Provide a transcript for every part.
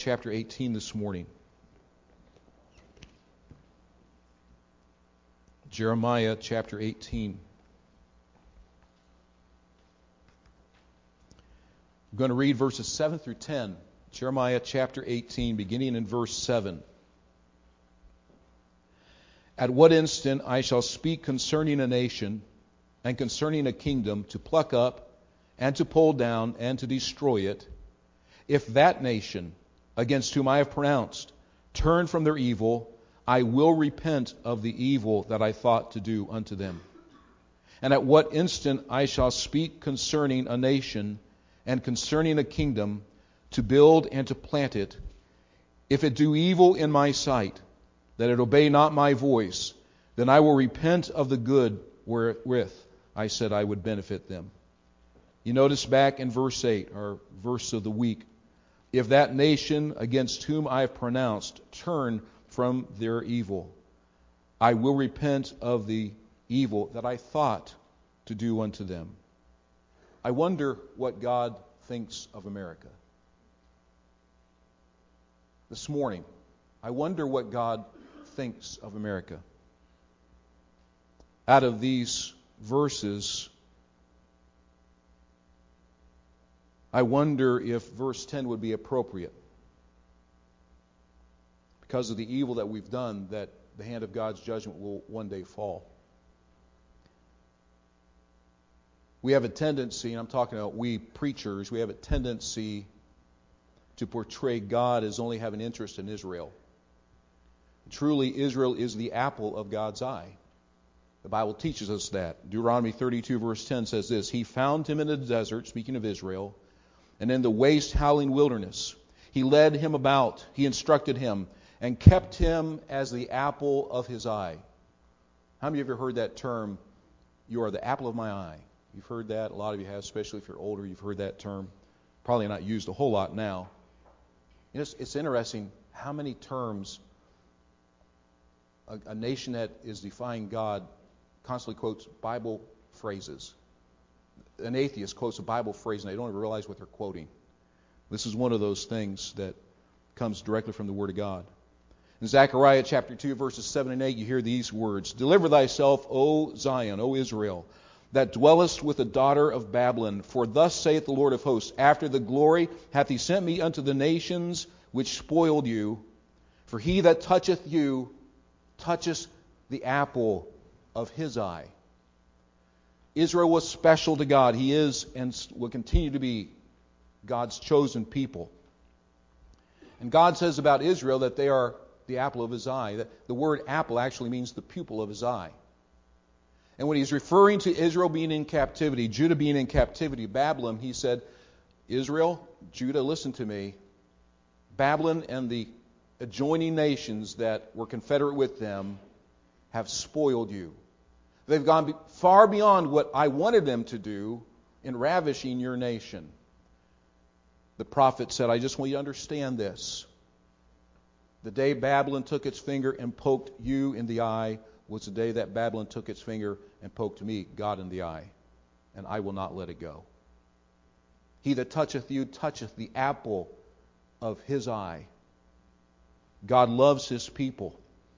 Chapter 18 this morning. Jeremiah chapter 18. I'm going to read verses 7 through 10. Jeremiah chapter 18, beginning in verse 7. At what instant I shall speak concerning a nation and concerning a kingdom to pluck up and to pull down and to destroy it, if that nation against whom I have pronounced turn from their evil, I will repent of the evil that I thought to do unto them. And at what instant I shall speak concerning a nation and concerning a kingdom to build and to plant it, if it do evil in my sight, that it obey not my voice, then I will repent of the good wherewith I said I would benefit them. You notice back in verse 8, our verse of the week, if that nation against whom I have pronounced turn from their evil, I will repent of the evil that I thought to do unto them. I wonder what God thinks of America. This morning, I wonder what God thinks of America. Out of these verses, I wonder if verse 10 would be appropriate. Because of the evil that we've done, that the hand of God's judgment will one day fall. We have a tendency, and I'm talking about we preachers, we have a tendency to portray God as only having interest in Israel. Truly, Israel is the apple of God's eye. The Bible teaches us that. Deuteronomy 32 verse 10 says this, He found him in the desert, speaking of Israel, and in the waste howling wilderness. He led him about, he instructed him, and kept him as the apple of his eye. How many of you have ever heard that term, you are the apple of my eye? You've heard that. A lot of you have, especially if you're older, you've heard that term. Probably not used a whole lot now. You know, it's interesting how many terms a nation that is defying God constantly quotes Bible phrases. An atheist quotes a Bible phrase and they don't even realize what they're quoting. This is one of those things that comes directly from the Word of God. In Zechariah chapter 2, verses 7 and 8, you hear these words, Deliver thyself, O Zion, O Israel, that dwellest with the daughter of Babylon. For thus saith the Lord of hosts, After the glory hath he sent me unto the nations which spoiled you. For he that toucheth you toucheth the apple of his eye. Israel was special to God. He is and will continue to be God's chosen people. And God says about Israel that they are the apple of his eye. That the word apple actually means the pupil of his eye. And when he's referring to Israel being in captivity, Judah being in captivity, Babylon, he said, Israel, Judah, listen to me. Babylon and the adjoining nations that were confederate with them have spoiled you. They've gone far beyond what I wanted them to do in ravishing your nation. The prophet said, I just want you to understand this. The day Babylon took its finger and poked you in the eye was the day that Babylon took its finger and poked me, God, in the eye. And I will not let it go. He that toucheth you toucheth the apple of his eye. God loves his people.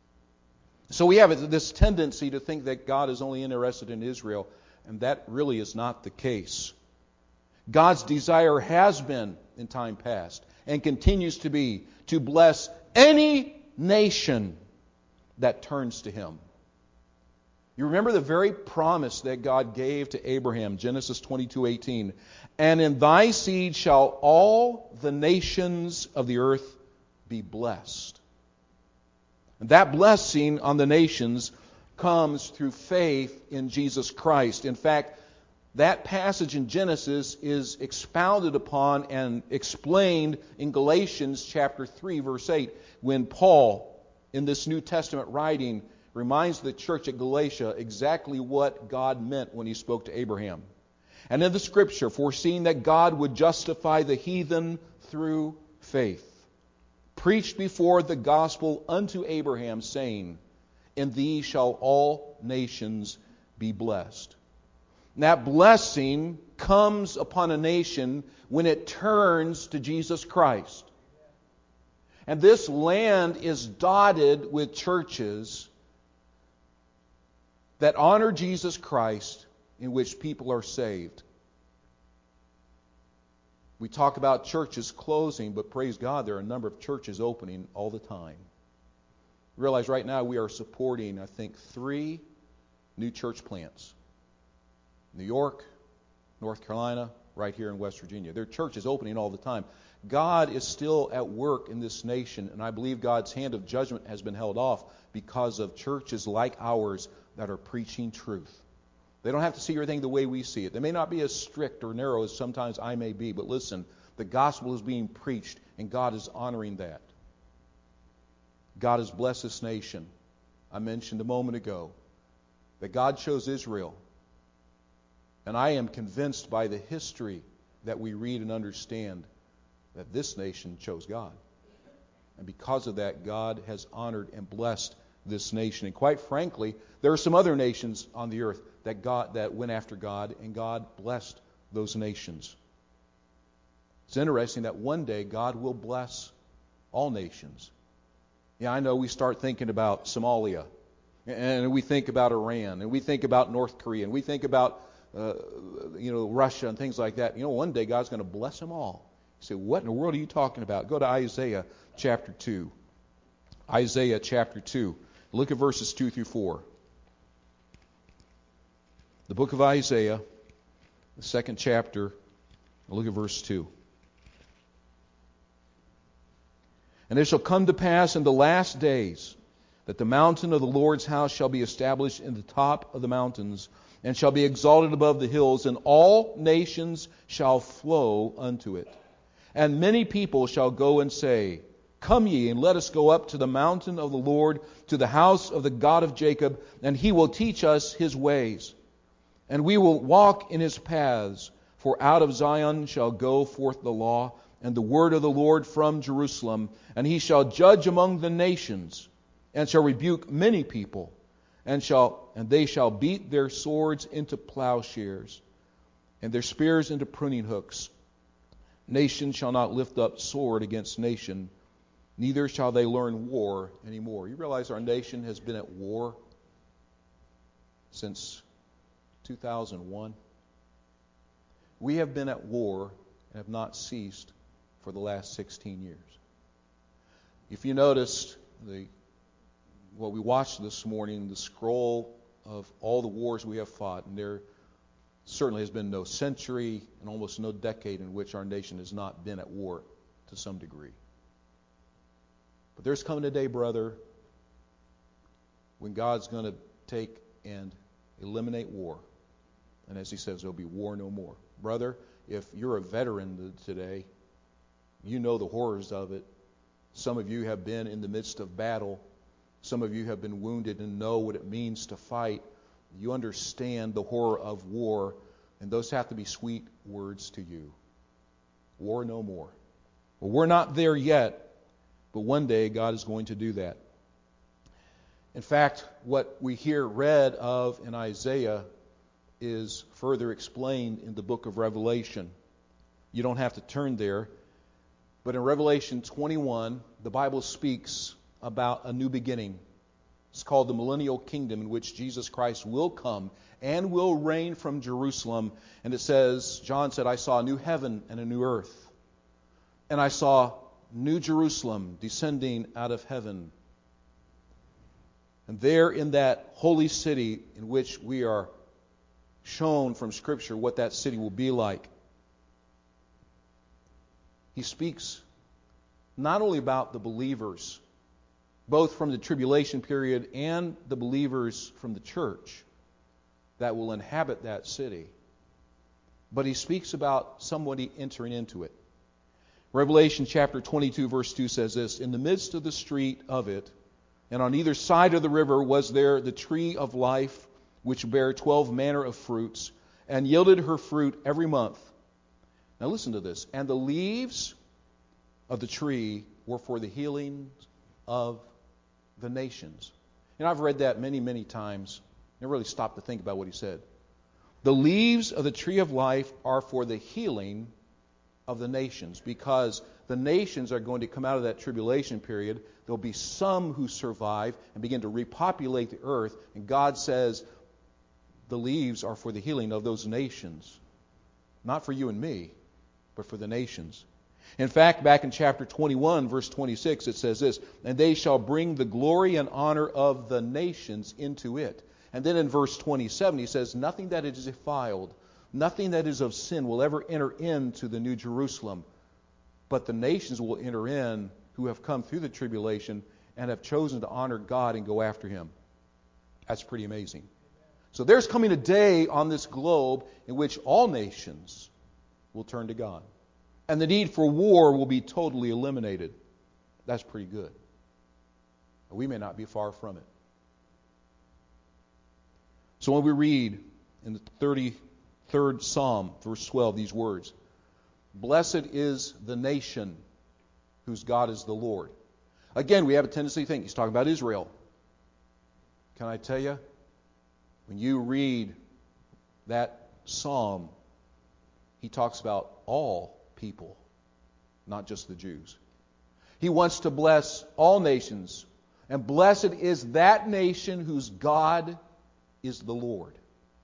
So we have this tendency to think that God is only interested in Israel, and that really is not the case. God's desire has been in time past and continues to be to bless any nation that turns to him. You remember the very promise that God gave to Abraham, Genesis 22:18, and in thy seed shall all the nations of the earth be blessed. And that blessing on the nations comes through faith in Jesus Christ. In fact, that passage in Genesis is expounded upon and explained in Galatians chapter 3, verse 8, when Paul, in this New Testament writing, reminds the church at Galatia exactly what God meant when he spoke to Abraham. And in the Scripture, foreseeing that God would justify the heathen through faith, preached before the gospel unto Abraham, saying, In thee shall all nations be blessed. And that blessing comes upon a nation when it turns to Jesus Christ. And this land is dotted with churches that honor Jesus Christ, in which people are saved. We talk about churches closing, but praise God, there are a number of churches opening all the time. Realize right now we are supporting, I think, 3 new church plants. New York, North Carolina, right here in West Virginia. There are churches opening all the time. God is still at work in this nation, and I believe God's hand of judgment has been held off because of churches like ours that are preaching truth. They don't have to see everything the way we see it. They may not be as strict or narrow as sometimes I may be, but listen, the gospel is being preached, and God is honoring that. God has blessed this nation. I mentioned a moment ago that God chose Israel. And I am convinced by the history that we read and understand that this nation chose God. And because of that, God has honored and blessed this nation. And quite frankly, there are some other nations on the earth that went after God, and God blessed those nations. It's interesting that one day God will bless all nations. Yeah, I know we start thinking about Somalia, and we think about Iran, and we think about North Korea, and we think about Russia and things like that. One day God's going to bless them all. You say, what in the world are you talking about? Go to Isaiah chapter 2. Isaiah chapter 2. Look at verses 2 through 4. The book of Isaiah, the 2nd chapter, look at verse 2. And it shall come to pass in the last days that the mountain of the Lord's house shall be established in the top of the mountains, and shall be exalted above the hills, and all nations shall flow unto it. And many people shall go and say, Come ye, and let us go up to the mountain of the Lord, to the house of the God of Jacob, and he will teach us his ways. And we will walk in his paths, for out of Zion shall go forth the law, and the word of the Lord from Jerusalem. And he shall judge among the nations, and shall rebuke many people, and they shall beat their swords into plowshares, and their spears into pruning hooks. Nation shall not lift up sword against nation, neither shall they learn war anymore. You realize our nation has been at war since 2001? We have been at war and have not ceased for the last 16 years. If you noticed what we watched this morning, the scroll of all the wars we have fought, and there certainly has been no century and almost no decade in which our nation has not been at war to some degree. But there's coming a day, brother, when God's going to take and eliminate war. And as he says, there'll be war no more. Brother, if you're a veteran today, you know the horrors of it. Some of you have been in the midst of battle. Some of you have been wounded and know what it means to fight. You understand the horror of war, and those have to be sweet words to you. War no more. Well, we're not there yet, but one day God is going to do that. In fact, what we hear read of in Isaiah is further explained in the book of Revelation. You don't have to turn there, but in Revelation 21, the Bible speaks about a new beginning. It's called the millennial kingdom, in which Jesus Christ will come and will reign from Jerusalem. And it says, John said, I saw a new heaven and a new earth. And I saw New Jerusalem descending out of heaven. And there in that holy city, in which we are shown from Scripture what that city will be like, he speaks not only about the believers, both from the tribulation period and the believers from the church that will inhabit that city, but he speaks about somebody entering into it. Revelation chapter 22 verse 2 says this, In the midst of the street of it, and on either side of the river, was there the tree of life, which bare 12 manner of fruits, and yielded her fruit every month. Now listen to this. And the leaves of the tree were for the healing of the nations. And I've read that many, many times. Never really stopped to think about what he said. The leaves of the tree of life are for the healing of the nations, because the nations are going to come out of that tribulation period. There'll be some who survive and begin to repopulate the earth, and God says the leaves are for the healing of those nations. Not for you and me, but for the nations. In fact, back in chapter 21, verse 26, it says this, "And they shall bring the glory and honor of the nations into it." And then in verse 27, he says, "Nothing that is defiled, nothing that is of sin will ever enter into the New Jerusalem, but the nations will enter in who have come through the tribulation and have chosen to honor God and go after Him." That's pretty amazing. So there's coming a day on this globe in which all nations will turn to God. And the need for war will be totally eliminated. That's pretty good. We may not be far from it. So when we read in the 33rd Psalm, verse 12, these words, "Blessed is the nation whose God is the Lord." Again, we have a tendency to think he's talking about Israel. Can I tell you, when you read that psalm, he talks about all people, not just the Jews. He wants to bless all nations, and blessed is that nation whose God is the Lord.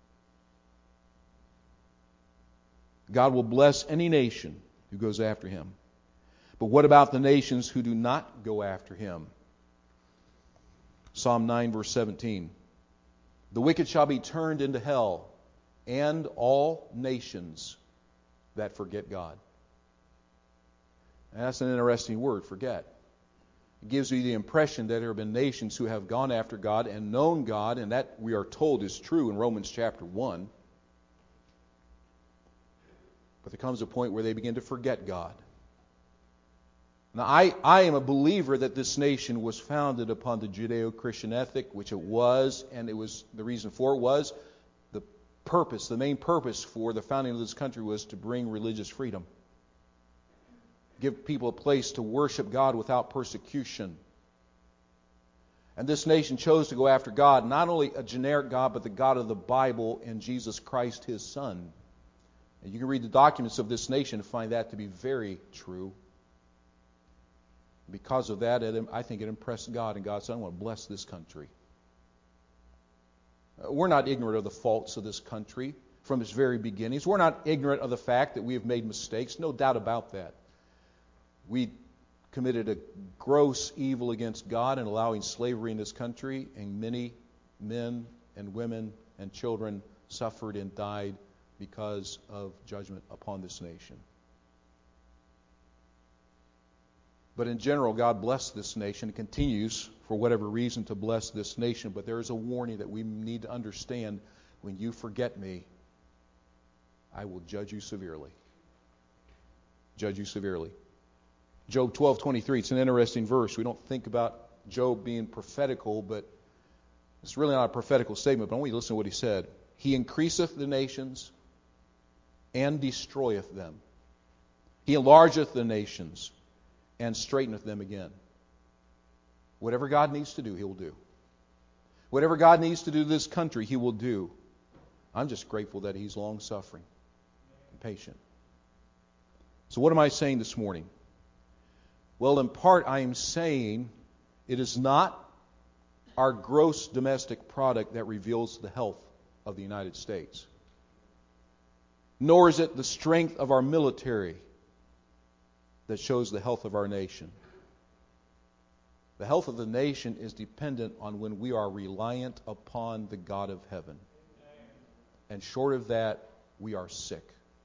God will bless any nation who goes after Him. But what about the nations who do not go after Him? Psalm 9, verse 17. "The wicked shall be turned into hell, and all nations that forget God." And that's an interesting word, forget. It gives you the impression that there have been nations who have gone after God and known God, and that we are told is true in Romans chapter 1. But there comes a point where they begin to forget God. Now, I am a believer that this nation was founded upon the Judeo-Christian ethic, which it was, and it was the reason for it was the main purpose for the founding of this country was to bring religious freedom. Give people a place to worship God without persecution. And this nation chose to go after God, not only a generic God, but the God of the Bible and Jesus Christ, His Son. And you can read the documents of this nation and find that to be very true. Because of that, I think it impressed God, and God said, "I want to bless this country." We're not ignorant of the faults of this country from its very beginnings. We're not ignorant of the fact that we have made mistakes. No doubt about that. We committed a gross evil against God in allowing slavery in this country, and many men and women and children suffered and died because of judgment upon this nation. But in general, God blessed this nation and continues, for whatever reason, to bless this nation. But there is a warning that we need to understand. When you forget me, I will judge you severely. Judge you severely. Job 12:23, it's an interesting verse. We don't think about Job being prophetical, but it's really not a prophetical statement, but I want you to listen to what he said. "He increaseth the nations and destroyeth them. He enlargeth the nations and straighteneth them again." Whatever God needs to do, He will do. Whatever God needs to do to this country, He will do. I'm just grateful that He's long-suffering and patient. So what am I saying this morning? Well, in part, I am saying it is not our gross domestic product that reveals the health of the United States. Nor is it the strength of our military that shows the health of our nation. The health of the nation is dependent on when we are reliant upon the God of heaven. And short of that, we are sick.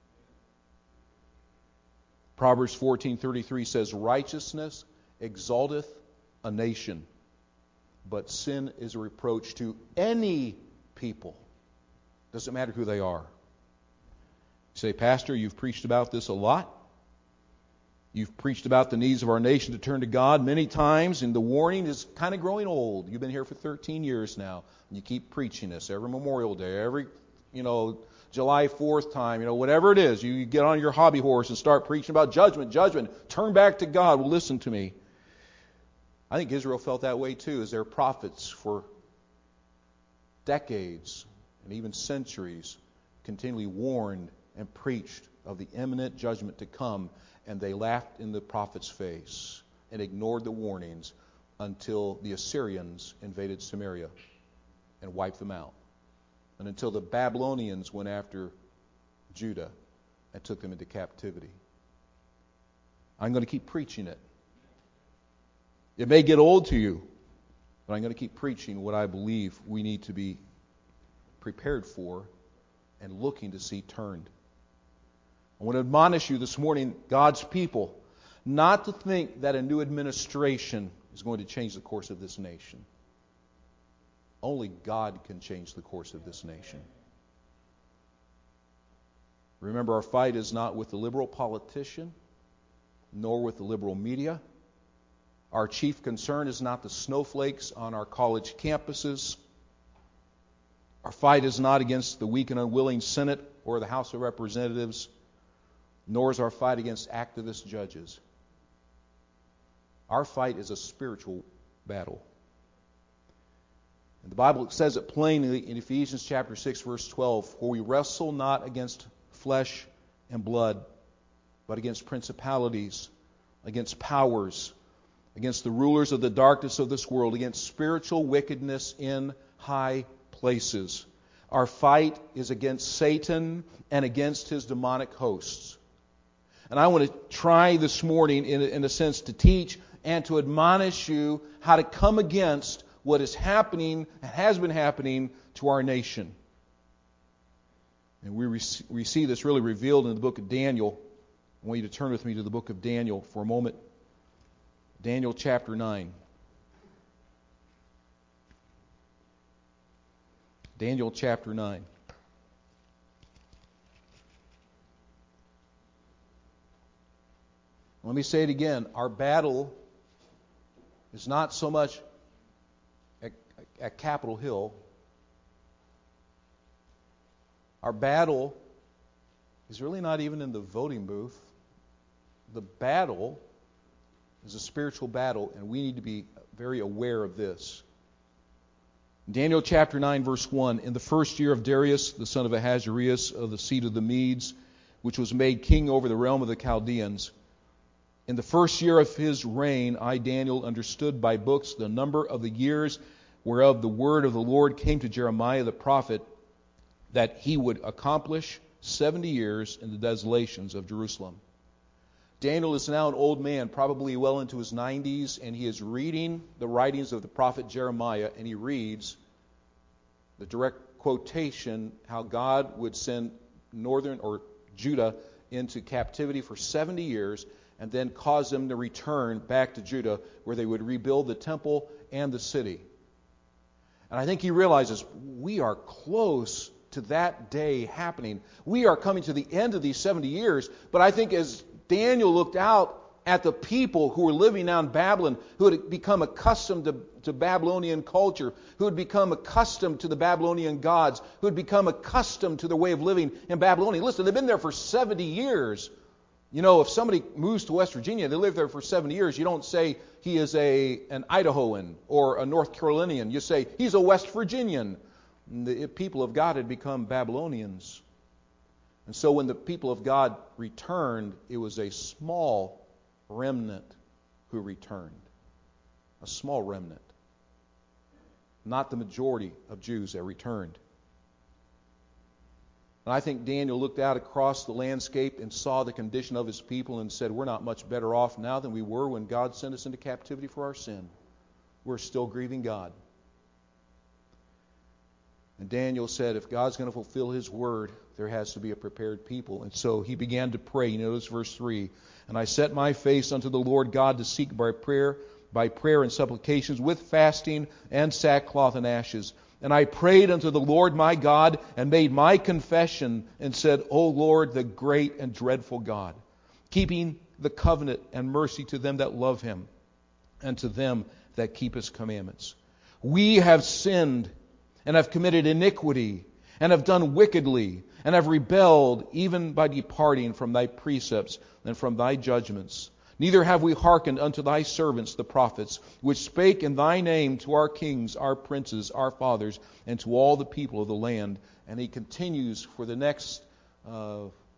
Proverbs 14:33 says, "Righteousness exalteth a nation, but sin is a reproach to any people." Doesn't matter who they are. You say, "Pastor, you've preached about this a lot. You've preached about the needs of our nation to turn to God many times, and the warning is kind of growing old. You've been here for 13 years now, and you keep preaching this every Memorial Day, every, July 4th time, whatever it is. You get on your hobby horse and start preaching about judgment, turn back to God. Well, listen to me. I think Israel felt that way too, as their prophets for decades and even centuries continually warned and preached of the imminent judgment to come, and they laughed in the prophet's face and ignored the warnings until the Assyrians invaded Samaria and wiped them out, and until the Babylonians went after Judah and took them into captivity. I'm going to keep preaching it. It may get old to you, but I'm going to keep preaching what I believe we need to be prepared for and looking to see turned. I want to admonish you this morning, God's people, not to think that a new administration is going to change the course of this nation. Only God can change the course of this nation. Remember, our fight is not with the liberal politician, nor with the liberal media. Our chief concern is not the snowflakes on our college campuses. Our fight is not against the weak and unwilling Senate or the House of Representatives, nor is our fight against activist judges. Our fight is a spiritual battle. And the Bible says it plainly in Ephesians chapter 6, verse 12, "For we wrestle not against flesh and blood, but against principalities, against powers, against the rulers of the darkness of this world, against spiritual wickedness in high places." Our fight is against Satan and against his demonic hosts. And I want to try this morning, in a sense, to teach and to admonish you how to come against what is happening and has been happening to our nation. And we see this really revealed in the book of Daniel. I want you to turn with me to the book of Daniel for a moment. Daniel chapter 9. Daniel chapter 9. Let me say it again. Our battle is not so much at Capitol Hill. Our battle is really not even in the voting booth. The battle is a spiritual battle, and we need to be very aware of this. Daniel chapter 9, verse 1, "In the first year of Darius, the son of Ahasuerus, of the seed of the Medes, which was made king over the realm of the Chaldeans, in the first year of his reign, I, Daniel, understood by books the number of the years whereof the word of the Lord came to Jeremiah the prophet, that he would accomplish 70 years in the desolations of Jerusalem." Daniel is now an old man, probably well into his 90s, and he is reading the writings of the prophet Jeremiah, and he reads the direct quotation how God would send northern or Judah into captivity for 70 years and then cause them to return back to Judah, where they would rebuild the temple and the city. And I think he realizes we are close to that day happening. We are coming to the end of these 70 years, but I think as Daniel looked out at the people who were living now in Babylon, who had become accustomed to Babylonian culture, who had become accustomed to the Babylonian gods, who had become accustomed to the way of living in Babylonia. Listen, they've been there for 70 years. You know, if somebody moves to West Virginia, they live there for 70 years, you don't say he is an Idahoan or a North Carolinian. You say he's a West Virginian. The people of God had become Babylonians. And so when the people of God returned, it was a small remnant who returned. A small remnant. Not the majority of Jews that returned. And I think Daniel looked out across the landscape and saw the condition of his people and said, we're not much better off now than we were when God sent us into captivity for our sin. We're still grieving God. And Daniel said, if God's going to fulfill His word, there has to be a prepared people. And so he began to pray. You notice verse 3. "And I set my face unto the Lord God to seek by prayer and supplications, with fasting and sackcloth and ashes. And I prayed unto the Lord my God, and made my confession, and said, O Lord, the great and dreadful God, keeping the covenant and mercy to them that love Him, and to them that keep His commandments. We have sinned, and have committed iniquity, and have done wickedly, and have rebelled, even by departing from Thy precepts and from Thy judgments. Neither have we hearkened unto Thy servants the prophets, which spake in Thy name to our kings, our princes, our fathers, and to all the people of the land." And he continues for the next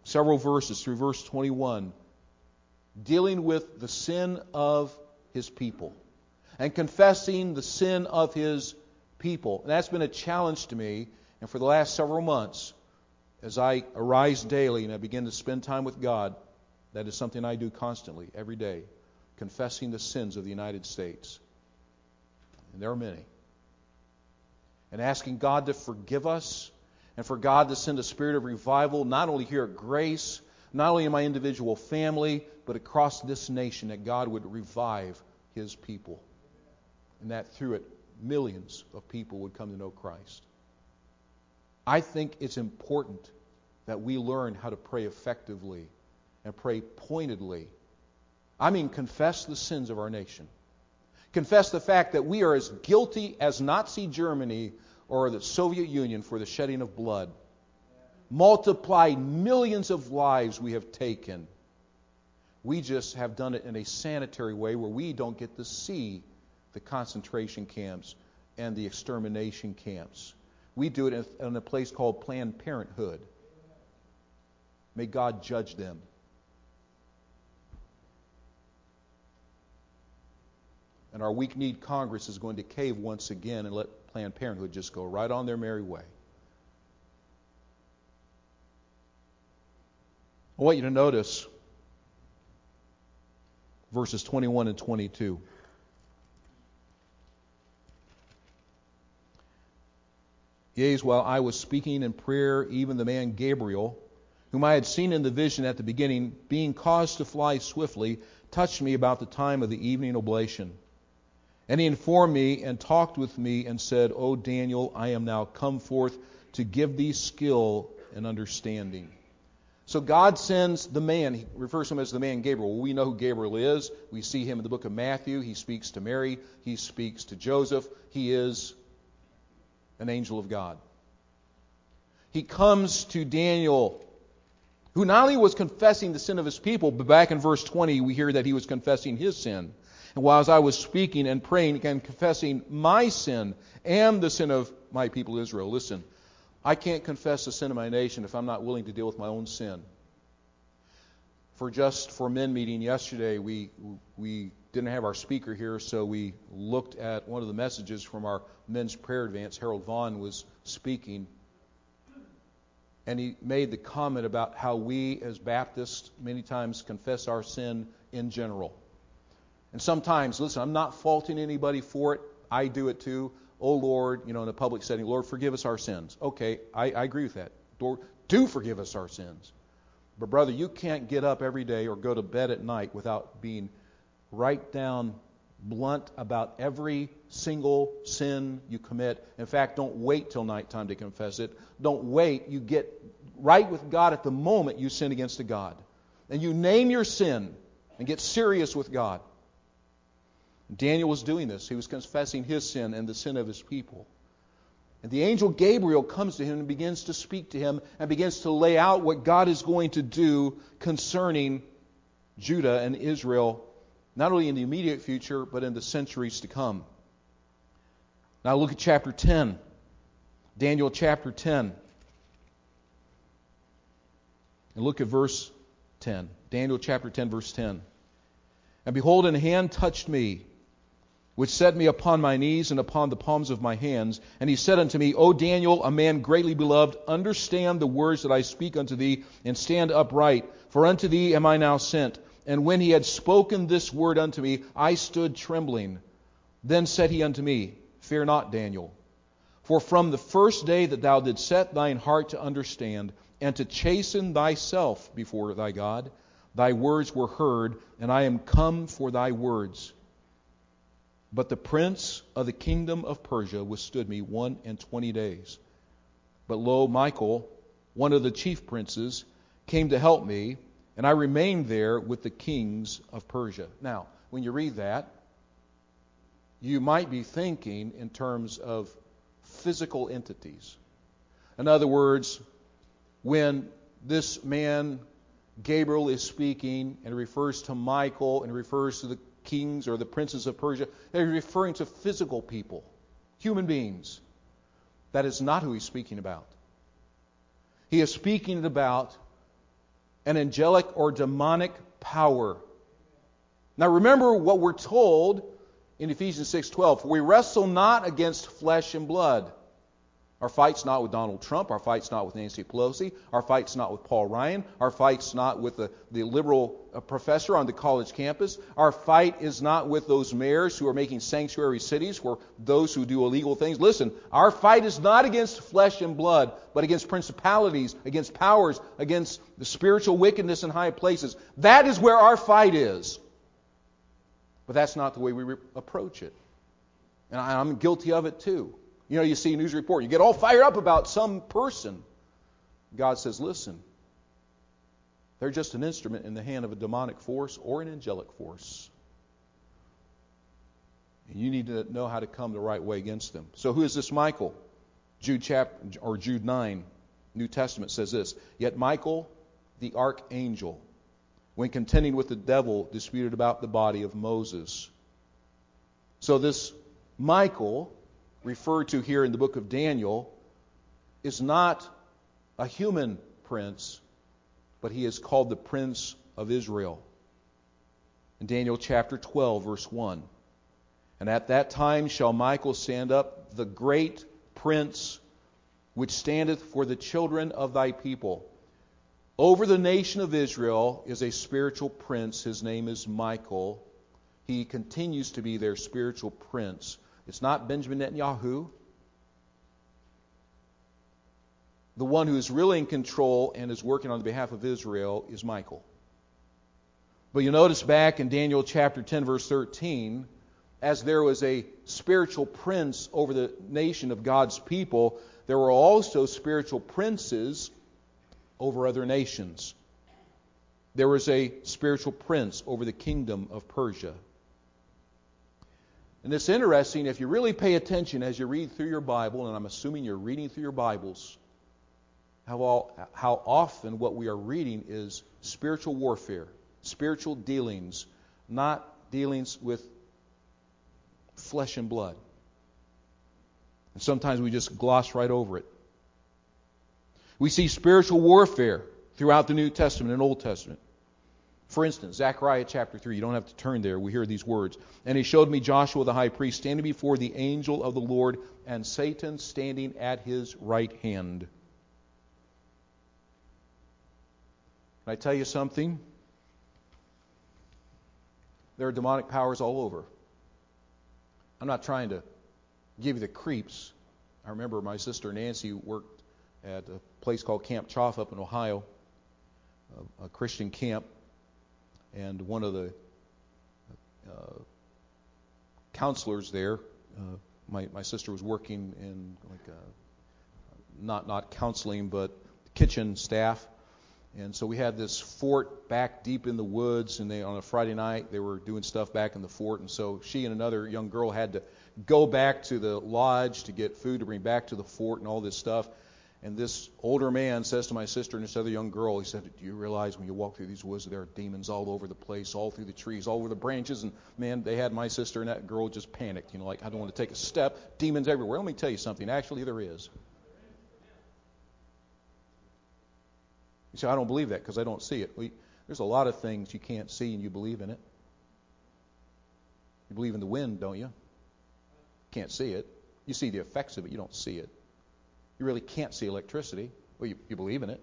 several verses through verse 21, dealing with the sin of His people and confessing the sin of His people. And that's been a challenge to me. And for the last several months, as I arise daily and I begin to spend time with God, that is something I do constantly, every day, confessing the sins of the United States. And there are many. And asking God to forgive us and for God to send a spirit of revival, not only here at Grace, not only in my individual family, but across this nation, that God would revive His people. And that through it, millions of people would come to know Christ. I think it's important that we learn how to pray effectively and pray pointedly. I mean, confess the sins of our nation. Confess the fact that we are as guilty as Nazi Germany or the Soviet Union for the shedding of blood. Multiply millions of lives we have taken. We just have done it in a sanitary way where we don't get to see the concentration camps and the extermination camps. We do it in a place called Planned Parenthood. May God judge them. And our weak-kneed Congress is going to cave once again and let Planned Parenthood just go right on their merry way. I want you to notice verses 21 and 22. Yea, while I was speaking in prayer, even the man Gabriel, whom I had seen in the vision at the beginning, being caused to fly swiftly, touched me about the time of the evening oblation. And he informed me and talked with me and said, O Daniel, I am now come forth to give thee skill and understanding. So God sends the man. He refers to him as the man Gabriel. Well, we know who Gabriel is. We see him in the book of Matthew. He speaks to Mary. He speaks to Joseph. He is an angel of God. He comes to Daniel, who not only was confessing the sin of his people, but back in verse 20 we hear that he was confessing his sin. And while I was speaking and praying and confessing my sin and the sin of my people Israel. Listen, I can't confess the sin of my nation if I'm not willing to deal with my own sin. For men meeting yesterday, we didn't have our speaker here, so we looked at one of the messages from our men's prayer advance. Harold Vaughn was speaking, and he made the comment about how we as Baptists many times confess our sin in general. And sometimes, listen, I'm not faulting anybody for it. I do it too. Oh Lord, in a public setting, Lord, forgive us our sins. Okay, I agree with that. Lord, do forgive us our sins. But brother, you can't get up every day or go to bed at night without being right down blunt about every single sin you commit. In fact, don't wait till nighttime to confess it. Don't wait. You get right with God at the moment you sin against a God. And you name your sin and get serious with God. Daniel was doing this. He was confessing his sin and the sin of his people. And the angel Gabriel comes to him and begins to speak to him and begins to lay out what God is going to do concerning Judah and Israel, not only in the immediate future, but in the centuries to come. Now look at chapter 10. Daniel chapter 10. And look at verse 10. Daniel chapter 10, verse 10. And behold, an hand touched me, which set me upon my knees and upon the palms of my hands. And he said unto me, O Daniel, a man greatly beloved, understand the words that I speak unto thee, and stand upright, for unto thee am I now sent. And when he had spoken this word unto me, I stood trembling. Then said he unto me, Fear not, Daniel, for from the first day that thou didst set thine heart to understand, and to chasten thyself before thy God, thy words were heard, and I am come for thy words. But the prince of the kingdom of Persia withstood me 21 days. But lo, Michael, one of the chief princes, came to help me, and I remained there with the kings of Persia. Now, when you read that, you might be thinking in terms of physical entities. In other words, when this man Gabriel is speaking and refers to Michael and refers to the kings or the princes of Persia, they're referring to physical people, human beings. That is not who he's speaking about. He is speaking about an angelic or demonic power. Now remember what we're told in Ephesians 6:12. For we wrestle not against flesh and blood. Our fight's not with Donald Trump. Our fight's not with Nancy Pelosi. Our fight's not with Paul Ryan. Our fight's not with the liberal professor on the college campus. Our fight is not with those mayors who are making sanctuary cities for those who do illegal things. Listen, our fight is not against flesh and blood, but against principalities, against powers, against the spiritual wickedness in high places. That is where our fight is. But that's not the way we approach it. And I'm guilty of it too. You know, you see a news report, you get all fired up about some person. God says, listen, they're just an instrument in the hand of a demonic force or an angelic force. And you need to know how to come the right way against them. So who is this Michael? Jude 9, New Testament says this. Yet Michael, the archangel, when contending with the devil, disputed about the body of Moses. So this Michael, referred to here in the book of Daniel, is not a human prince, but he is called the Prince of Israel. In Daniel chapter 12, verse 1. And at that time shall Michael stand up, the great prince, which standeth for the children of thy people. Over the nation of Israel is a spiritual prince. His name is Michael. He continues to be their spiritual prince. It's not Benjamin Netanyahu. The one who is really in control and is working on behalf of Israel is Michael. But you notice back in Daniel chapter 10, verse 13, as there was a spiritual prince over the nation of God's people, there were also spiritual princes over other nations. There was a spiritual prince over the kingdom of Persia. And it's interesting, if you really pay attention as you read through your Bible, and I'm assuming you're reading through your Bibles, how often what we are reading is spiritual warfare, spiritual dealings, not dealings with flesh and blood. And sometimes we just gloss right over it. We see spiritual warfare throughout the New Testament and Old Testament. For instance, Zechariah chapter 3, you don't have to turn there, we hear these words. And he showed me Joshua the high priest standing before the angel of the Lord, and Satan standing at his right hand. Can I tell you something? There are demonic powers all over. I'm not trying to give you the creeps. I remember my sister Nancy worked at a place called Camp Choff up in Ohio, a Christian camp. And one of the counselors there, my sister was working in not counseling, but kitchen staff. And so we had this fort back deep in the woods, and on a Friday night they were doing stuff back in the fort. And so she and another young girl had to go back to the lodge to get food to bring back to the fort and all this stuff. And this older man says to my sister and this other young girl, he said, do you realize when you walk through these woods, there are demons all over the place, all through the trees, all over the branches? And man, they had my sister and that girl just panicked. You know, like, I don't want to take a step. Demons everywhere. Let me tell you something. Actually, there is. You say, I don't believe that because I don't see it. Well, there's a lot of things you can't see and you believe in it. You believe in the wind, don't you? Can't see it. You see the effects of it. You don't see it. You really can't see electricity. Well, you believe in it.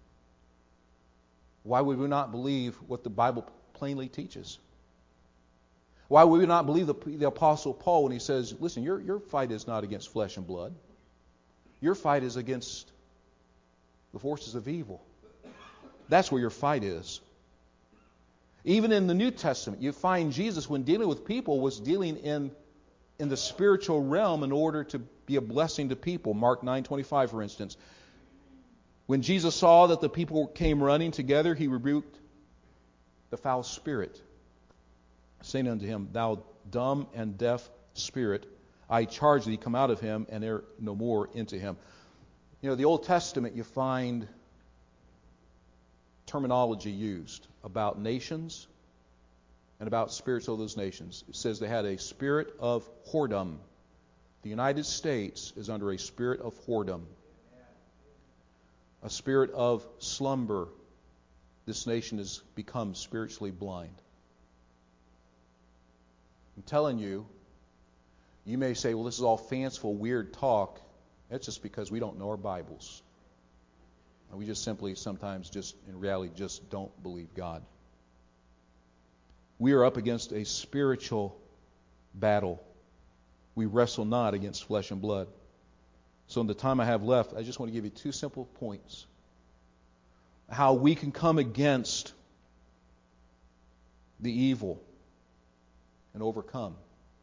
Why would we not believe what the Bible plainly teaches? Why would we not believe the Apostle Paul when he says, listen, your fight is not against flesh and blood. Your fight is against the forces of evil. That's where your fight is. Even in the New Testament, you find Jesus, when dealing with people, was dealing in the spiritual realm in order to be a blessing to people. Mark 9:25, for instance. When Jesus saw that the people came running together, he rebuked the foul spirit, saying unto him, Thou dumb and deaf spirit, I charge thee, come out of him, and enter no more into him. You know, the Old Testament, you find terminology used about nations and about spirits of those nations. It says they had a spirit of whoredom. The United States is under a spirit of whoredom, a spirit of slumber, this nation has become spiritually blind. I'm telling you, you may say, well, this is all fanciful, weird talk. That's just because we don't know our Bibles. And we just simply sometimes just, in reality, just don't believe God. We are up against a spiritual battle. We wrestle not against flesh and blood. So in the time I have left, I just want to give you two simple points. How we can come against the evil and overcome.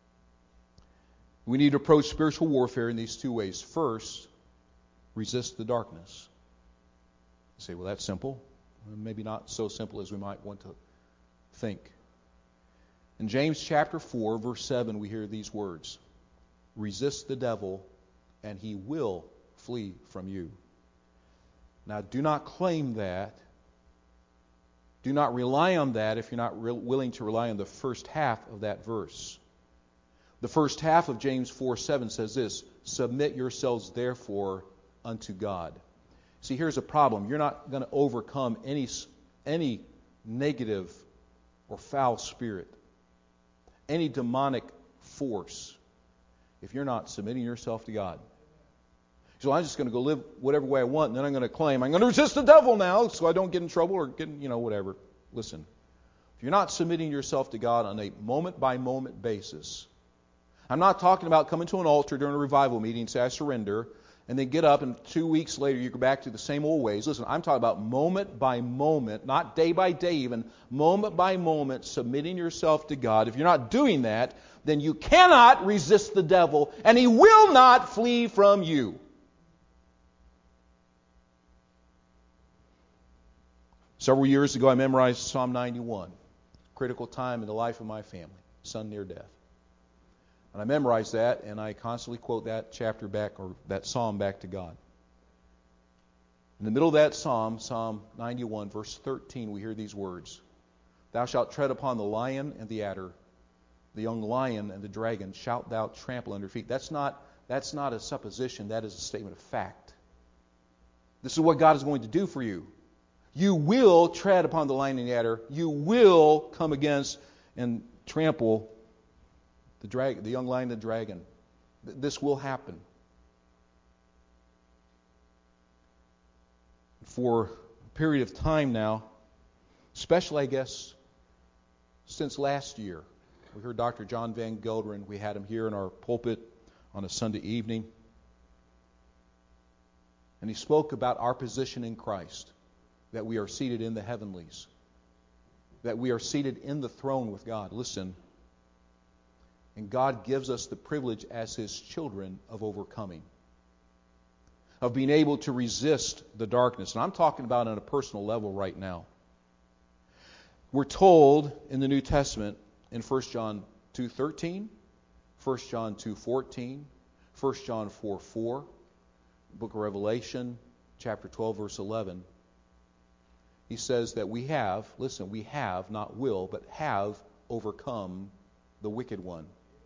We need to approach spiritual warfare in these two ways. First, resist the darkness. You say, well, that's simple. Maybe not so simple as we might want to think. In James chapter 4, verse 7, we hear these words. Resist the devil, and he will flee from you. Now, do not claim that. Do not rely on that if you're not willing to rely on the first half of that verse. The first half of James 4:7 says this, submit yourselves therefore unto God. See, here's a problem. You're not going to overcome any negative or foul spirit, any demonic force, if you're not submitting yourself to God. So I'm just going to go live whatever way I want, and then I'm going to claim I'm going to resist the devil now so I don't get in trouble or get, whatever. Listen, if you're not submitting yourself to God on a moment-by-moment basis, I'm not talking about coming to an altar during a revival meeting and say, I surrender, and then get up and 2 weeks later you go back to the same old ways. Listen, I'm talking about moment by moment, not day by day even, moment by moment, submitting yourself to God. If you're not doing that, then you cannot resist the devil, and he will not flee from you. Several years ago, I memorized Psalm 91, critical time in the life of my family, son near death. And I memorized that, and I constantly quote that chapter back, or that psalm back to God. In the middle of that psalm, Psalm 91, verse 13, we hear these words. Thou shalt tread upon the lion and the adder, the young lion and the dragon shalt thou trample under feet. That's not a supposition, that is a statement of fact. This is what God is going to do for you. You will tread upon the lion and the adder. You will come against and trample the dragon, the young lion and the dragon. This will happen. For a period of time now, especially, I guess, since last year, we heard Dr. John Van Gelderen. We had him here in our pulpit on a Sunday evening. And he spoke about our position in Christ, that we are seated in the heavenlies, that we are seated in the throne with God. Listen, and God gives us the privilege as His children of overcoming, of being able to resist the darkness. And I'm talking about on a personal level right now. We're told in the New Testament in 1 John 2:13, 1 John 2:14, 1 John 4:4, book of Revelation, chapter 12, verse 11, he says that we have, not will, but have overcome the wicked one.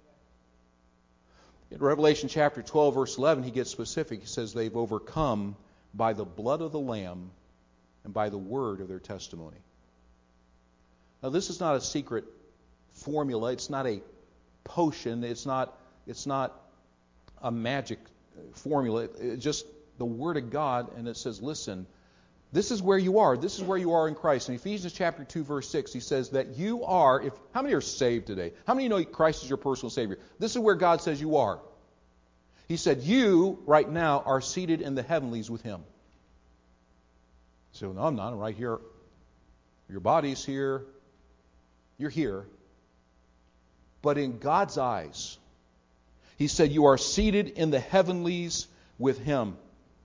In Revelation chapter 12, verse 11, he gets specific. He says they've overcome by the blood of the Lamb and by the word of their testimony. Now, this is not a secret formula. It's not a potion. It's not a magic formula. It's just the Word of God, and it says, listen, this is where you are. This is where you are in Christ. In Ephesians chapter 2, verse 6, he says that you are, how many are saved today? How many know Christ is your personal Savior? This is where God says you are. He said, you, right now, are seated in the heavenlies with Him. So, no, I'm not. I'm right here. Your body's here. You're here. But in God's eyes, He said you are seated in the heavenlies with Him.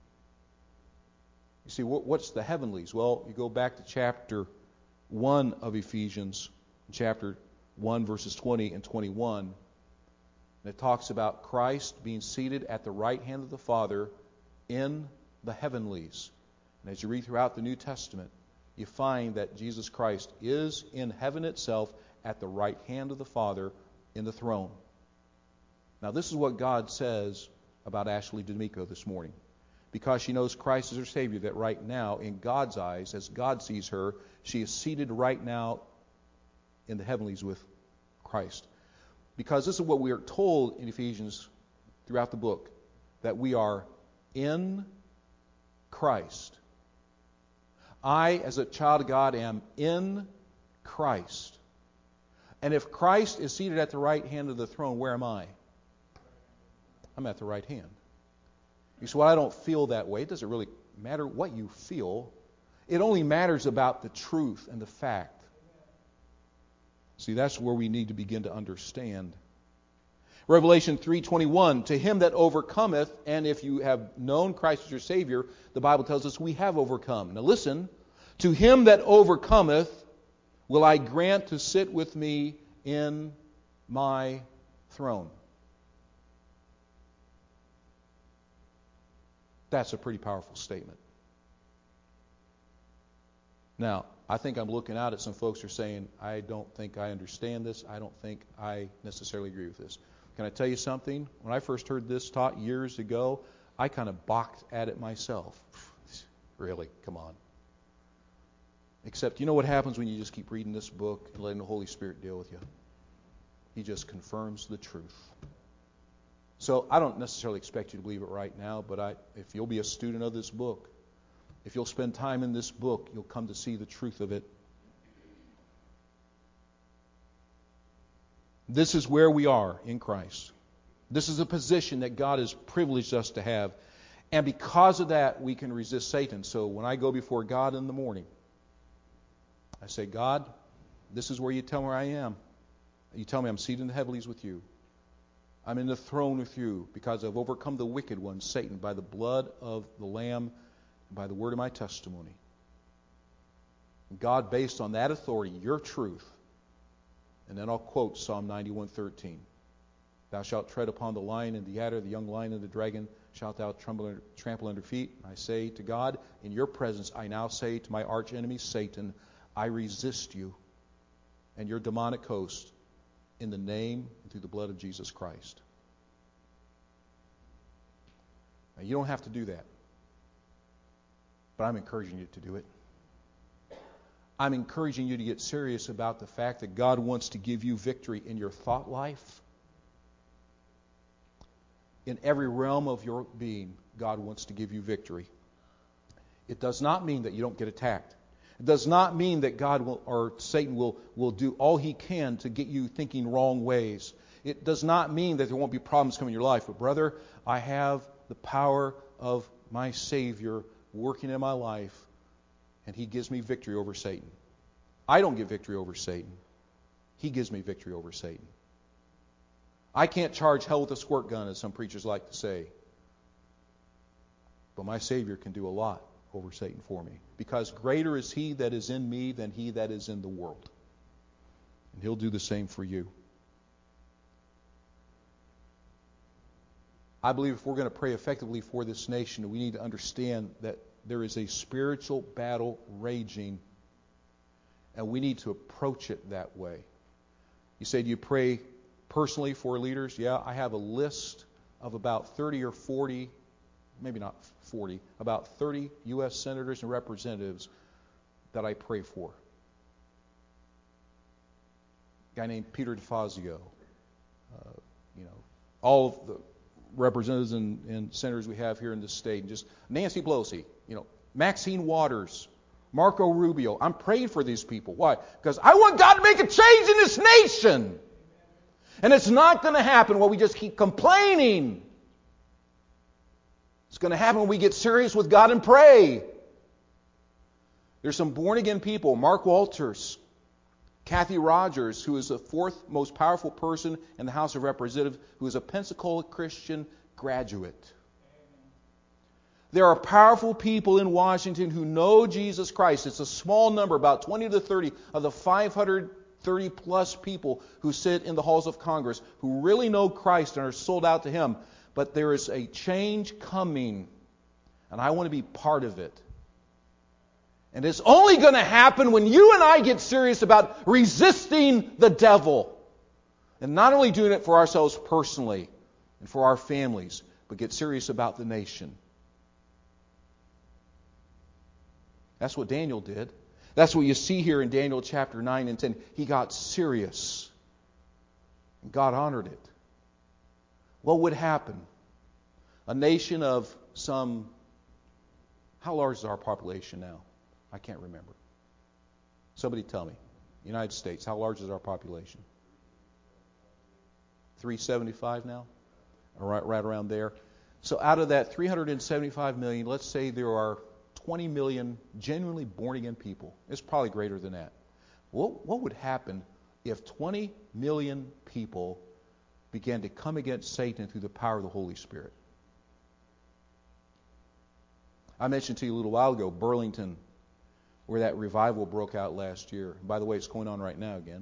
You see, what's the heavenlies? Well, you go back to chapter 1 of Ephesians, chapter 1, verses 20 and 21. And it talks about Christ being seated at the right hand of the Father in the heavenlies. And as you read throughout the New Testament, you find that Jesus Christ is in heaven itself at the right hand of the Father in the throne. Now, this is what God says about Ashley D'Amico this morning. because she knows Christ is her Savior, that right now, in God's eyes, as God sees her, she is seated right now in the heavenlies with Christ. Because this is what we are told in Ephesians throughout the book, that we are in Christ. I, as a child of God, am in Christ. And if Christ is seated at the right hand of the throne, where am I? I'm at the right hand. You say, well, I don't feel that way. It doesn't really matter what you feel. It only matters about the truth and the fact. See, that's where we need to begin to understand. Revelation 3:21, to him that overcometh, and if you have known Christ as your Savior, the Bible tells us we have overcome. Now listen, to him that overcometh will I grant to sit with me in my throne. That's a pretty powerful statement. Now, I think I'm looking out at some folks who are saying, I don't think I understand this. I don't think I necessarily agree with this. Can I tell you something? When I first heard this taught years ago, I kind of balked at it myself. Really? Come on. Except, you know what happens when you just keep reading this book and letting the Holy Spirit deal with you? He just confirms the truth. So I don't necessarily expect you to believe it right now, but if you'll be a student of this book, if you'll spend time in this book, you'll come to see the truth of it. This is where we are in Christ. This is a position that God has privileged us to have. And because of that, we can resist Satan. So when I go before God in the morning, I say, God, this is where you tell me where I am. You tell me I'm seated in the heavenlies with you. I'm in the throne with you because I've overcome the wicked one, Satan, by the blood of the Lamb and by the word of my testimony. And God, based on that authority, your truth, and then I'll quote Psalm 91:13. Thou shalt tread upon the lion and the adder, the young lion and the dragon, shalt thou trample under feet. And I say to God, in your presence, I now say to my arch enemy, Satan, I resist you and your demonic host in the name and through the blood of Jesus Christ. Now, you don't have to do that, but I'm encouraging you to do it. I'm encouraging you to get serious about the fact that God wants to give you victory in your thought life. In every realm of your being, God wants to give you victory. It does not mean that you don't get attacked. It does not mean that God will, or Satan will do all he can to get you thinking wrong ways. It does not mean that there won't be problems coming in your life. But brother, I have the power of my Savior working in my life, and he gives me victory over Satan. I don't get victory over Satan. He gives me victory over Satan. I can't charge hell with a squirt gun, as some preachers like to say. But my Savior can do a lot over Satan for me. Because greater is he that is in me than he that is in the world. And he'll do the same for you. I believe if we're going to pray effectively for this nation, we need to understand that there is a spiritual battle raging, and we need to approach it that way. You say, do you pray personally for leaders? Yeah, I have a list of about 30 or 40, maybe not 40, about 30 U.S. senators and representatives that I pray for. A guy named Peter DeFazio, all of the representatives and senators we have here in this state, and just Nancy Pelosi, Maxine Waters, Marco Rubio. I'm praying for these people. Why? Because I want God to make a change in this nation. And it's not going to happen while we just keep complaining. It's going to happen when we get serious with God and pray. There's some born-again people, Mark Walters, Kathy Rogers, who is the fourth most powerful person in the House of Representatives, who is a Pensacola Christian graduate. There are powerful people in Washington who know Jesus Christ. It's a small number, about 20 to 30 of the 530 plus people who sit in the halls of Congress who really know Christ and are sold out to Him. But there is a change coming, and I want to be part of it. And it's only going to happen when you and I get serious about resisting the devil. And not only doing it for ourselves personally and for our families, but get serious about the nation. That's what Daniel did. That's what you see here in Daniel chapter 9 and 10. He got serious. And God honored it. What would happen? A nation of some... How large is our population now? I can't remember. Somebody tell me. United States, how large is our population? 375 now? Right around there. So out of that 375 million, let's say there are 20 million genuinely born-again people. It's probably greater than that. What would happen if 20 million people began to come against Satan through the power of the Holy Spirit? I mentioned to you a little while ago, Burlington, where that revival broke out last year. And by the way, it's going on right now again.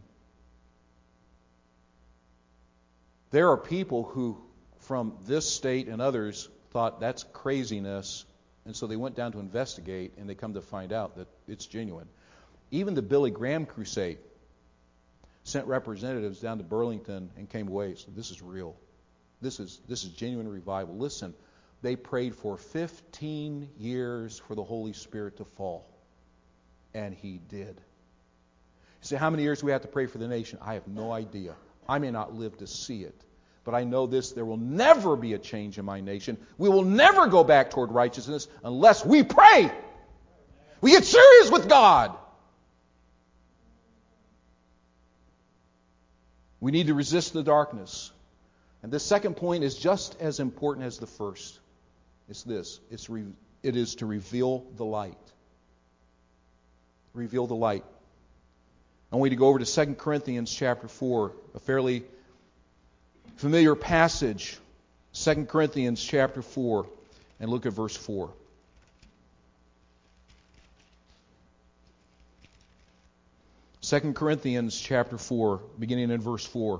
There are people who, from this state and others, thought that's craziness, and so they went down to investigate, and they come to find out that it's genuine. Even the Billy Graham Crusade sent representatives down to Burlington and came away and said, this is real. This is genuine revival. Listen, they prayed for 15 years for the Holy Spirit to fall. And He did. You say, how many years do we have to pray for the nation? I have no idea. I may not live to see it. But I know this, there will never be a change in my nation. We will never go back toward righteousness unless we pray. We get serious with God. We need to resist the darkness. And this second point is just as important as the first. It's this. It is to reveal the light. Reveal the light. I want you to go over to 2 Corinthians chapter 4, a fairly familiar passage. 2 Corinthians chapter 4, and look at verse 4. Second Corinthians chapter 4, beginning in verse 4.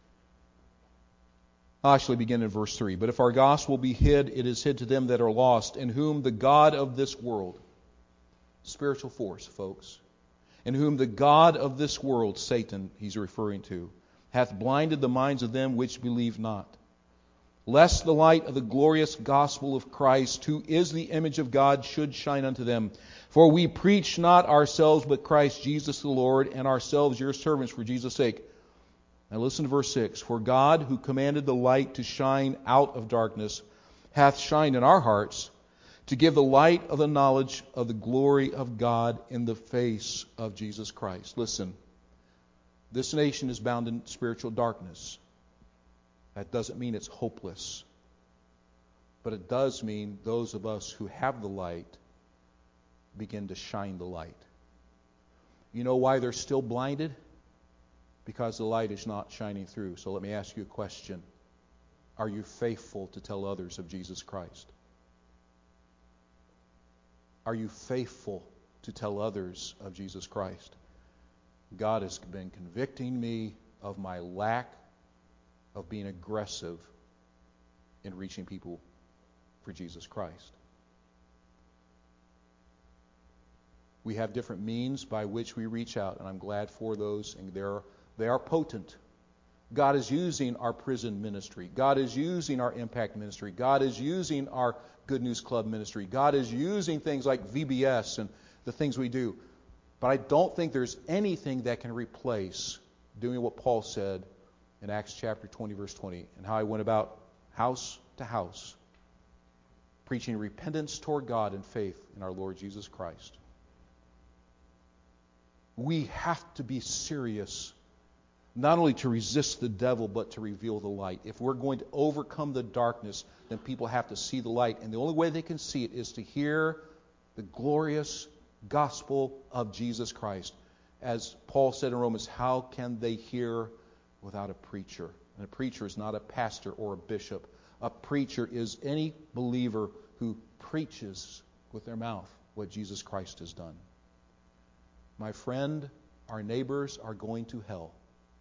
I'll actually begin in verse 3. But if our gospel be hid, it is hid to them that are lost, in whom the God of this world, spiritual force, folks, in whom the God of this world, Satan, he's referring to, hath blinded the minds of them which believe not, lest the light of the glorious gospel of Christ, who is the image of God, should shine unto them. For we preach not ourselves, but Christ Jesus the Lord, and ourselves your servants for Jesus' sake. Now listen to verse 6. For God, who commanded the light to shine out of darkness, hath shined in our hearts, to give the light of the knowledge of the glory of God in the face of Jesus Christ. Listen, this nation is bound in spiritual darkness. That doesn't mean it's hopeless. But it does mean those of us who have the light begin to shine the light. You know why they're still blinded? Because the light is not shining through. So let me ask you a question. Are you faithful to tell others of Jesus Christ? Are you faithful to tell others of Jesus Christ? God has been convicting me of my lack of being aggressive in reaching people for Jesus Christ. We have different means by which we reach out, and I'm glad for those, and they are potent. God is using our prison ministry. God is using our impact ministry. God is using our Good News Club ministry. God is using things like VBS and the things we do. But I don't think there's anything that can replace doing what Paul said in Acts chapter 20, verse 20, and how he went about house to house, preaching repentance toward God and faith in our Lord Jesus Christ. We have to be serious, not only to resist the devil, but to reveal the light. If we're going to overcome the darkness, then people have to see the light. And the only way they can see it is to hear the glorious gospel of Jesus Christ. As Paul said in Romans, how can they hear without a preacher? And a preacher is not a pastor or a bishop. A preacher is any believer who preaches with their mouth what Jesus Christ has done. My friend, our neighbors are going to hell.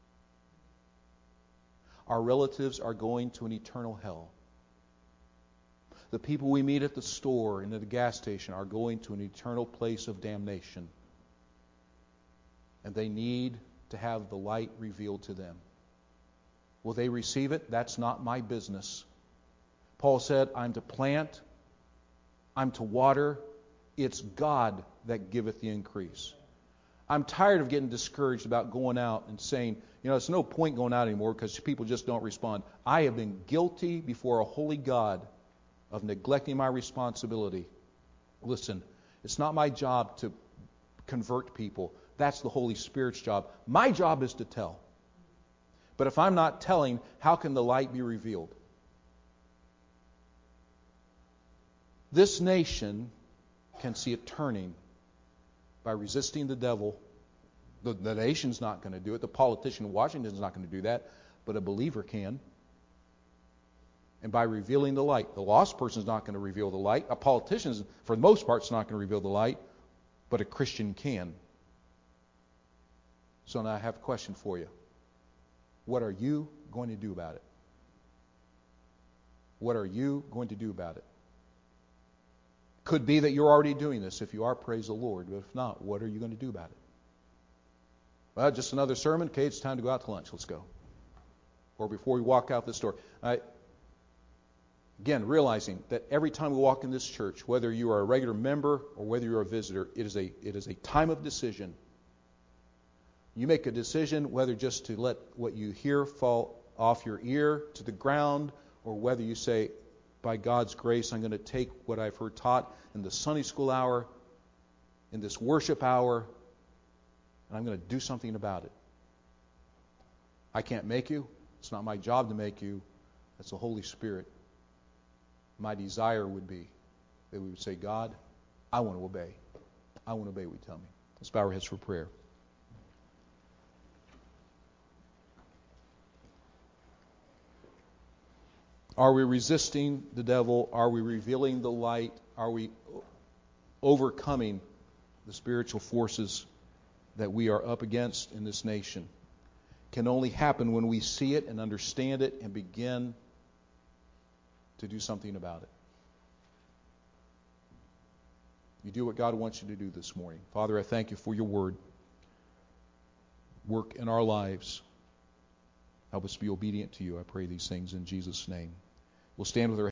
Our relatives are going to an eternal hell. The people we meet at the store and at the gas station are going to an eternal place of damnation. And they need to have the light revealed to them. Will they receive it? That's not my business. Paul said, I'm to plant, I'm to water, It's God that giveth the increase. I'm tired of getting discouraged about going out and saying, it's no point going out anymore because people just don't respond. I have been guilty before a holy God of neglecting my responsibility. Listen, it's not my job to convert people. That's the Holy Spirit's job. My job is to tell. But if I'm not telling, how can the light be revealed? This nation can see it turning by resisting the devil. The nation's not going to do it. The politician in Washington is not going to do that. But a believer can. And by revealing the light. The lost person is not going to reveal the light. A politician, for the most part, is not going to reveal the light. But a Christian can. So now I have a question for you. What are you going to do about it? What are you going to do about it? Could be that you're already doing this. If you are, praise the Lord. But if not, what are you going to do about it? Well, just another sermon. Okay, it's time to go out to lunch. Let's go. Or before we walk out this door. Again, realizing that every time we walk in this church, whether you are a regular member or whether you're a visitor, it is a time of decision. You make a decision whether just to let what you hear fall off your ear to the ground, or whether you say, by God's grace, I'm going to take what I've heard taught in the Sunday school hour, in this worship hour, and I'm going to do something about it. I can't make you. It's not my job to make you. That's the Holy Spirit. My desire would be that we would say, God, I want to obey. I want to obey what you tell me. Let's bow our heads for prayer. Are we resisting the devil? Are we revealing the light? Are we overcoming the spiritual forces that we are up against in this nation? Can only happen when we see it and understand it and begin to do something about it. You do what God wants you to do this morning. Father, I thank you for your word. Work in our lives. Help us be obedient to you. I pray these things in Jesus' name. We'll stand with our